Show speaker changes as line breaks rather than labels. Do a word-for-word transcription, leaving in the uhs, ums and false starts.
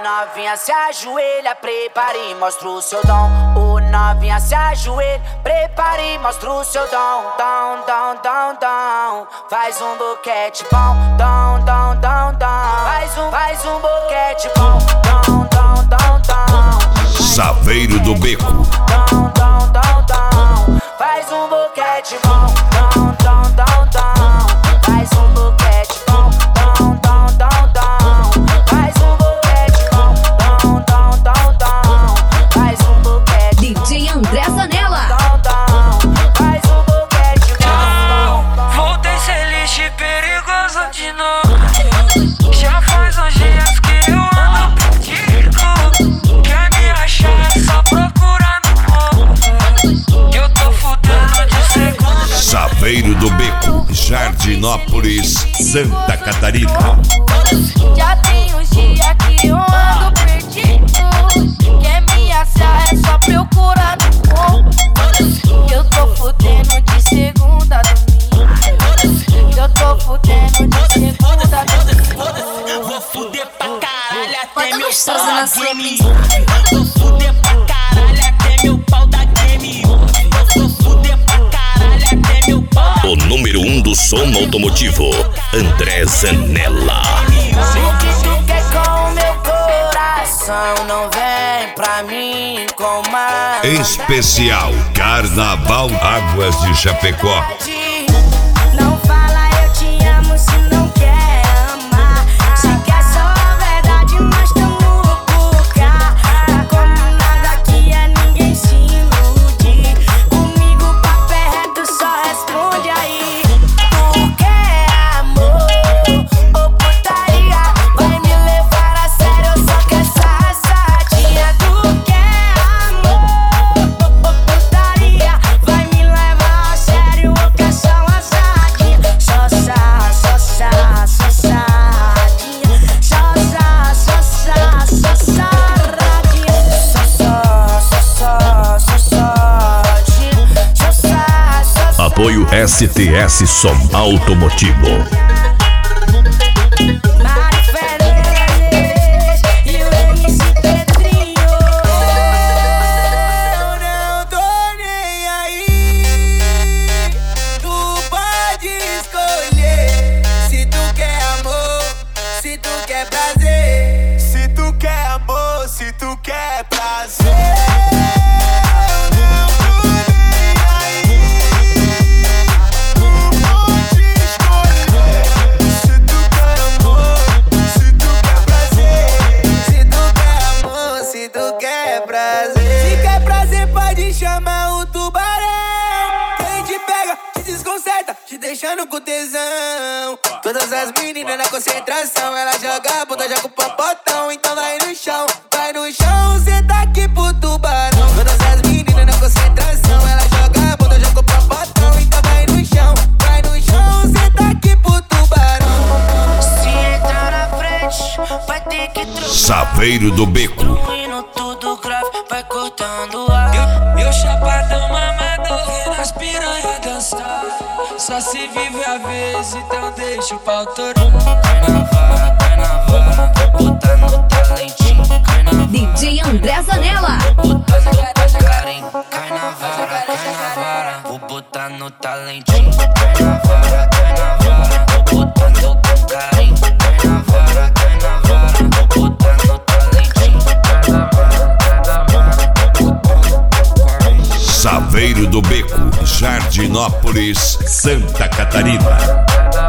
novinha se ajoelha, prepare e mostra o seu dom. Ô novinha se ajoelha, prepare e mostra o seu dom. Dom, dom, dom, dom. Faz um boquete bom. Dom, dom, dom, dom. Faz um, faz um boquete bom. Dom, dom, dom, dom.
Saveiro do Beco.
Dom, dom, dom, dom. Faz um boquete bom. Dom, dom, dom, dom. Faz um boquete bom. Dom, dom, dom, dom. Faz um boquete bom. Dom, dom, dom, dom. Faz um boquete.
D J André Zanella.
Dom, dom. Faz um boquete bom.
Voltei ser lixo perigoso de novo. Já faz uns dias que eu ando perdido. Quer me achar, é só procurar no morro. Eu tô fudendo de segunda.
Saveiro do Beco, Jardinópolis, Santa Catarina.
Já tem uns dias que eu ando perdido. Quer me achar, é só procurar no morro. Eu tô fudendo de segunda a domingo. Eu tô fudendo de segunda a domingo.
Vou fuder pra caralho até meu
gostosa
pau
na
da
sua
game. Vou fuder pra caralho até meu pau da game. Vou fuder pra caralho até meu pau da
O número um do som automotivo, André Zanella.
O que tu quer com o meu coração? Não vem pra mim com mais.
Especial Carnaval Águas de Chapecó.
Não fala eu te amo se não quer amar. Se quer só a verdade, mas tamo por cá. Tá combinado aqui é ninguém se iludir. Comigo papo é reto, só responde aí. Tu quer amor ou putaria? Vai me levar a sério, eu só quero essa assadinha. Tu quer amor ou putaria? Vai me levar a sério, eu quero só uma assadinha. Só sa, só sa, só sadinha. Só sa, só sa, só saradinha. Só só, só só, só sadinha. Só sa, só sa.
Apoio S T S Som Automotivo.
Mari Fernandes e o M C Pedrinho. Eu não tô nem aí. Tu pode escolher. Se tu quer amor, se tu quer prazer. Se tu quer amor, se tu quer prazer. Deixando com tesão. Todas as meninas na concentração. Ela joga a bunda, joga o popotão. Então vai no chão, vai no chão. Cê tá aqui pro tubarão. Todas as meninas na concentração. Ela joga a bunda, joga o popotão. Então vai no chão, vai no chão. Cê tá aqui pro tubarão.
Se entrar na frente, vai ter que trocar.
Saveiro do Beco.
Indo tudo grave, vai cortando ar.
Eu, eu chapadão mamador, vendo as piranha dançar. Só se vive a vez, então deixa o pau torar.
Cai na vara, cai na vara, vou botar no talentinho. Cai na vara,
D J André Zanella.
vou botar no carinho. Cai na vara, cai na vara, vou botar no talentinho. Cai na vara, cai na vara, vou botar no carinho. Cai na vara, cai na vara, vou botar no talentinho. Cai na vara, cai na vara, vou botar no carinho.
Saveiro do Beco, Jardinópolis, Santa Catarina.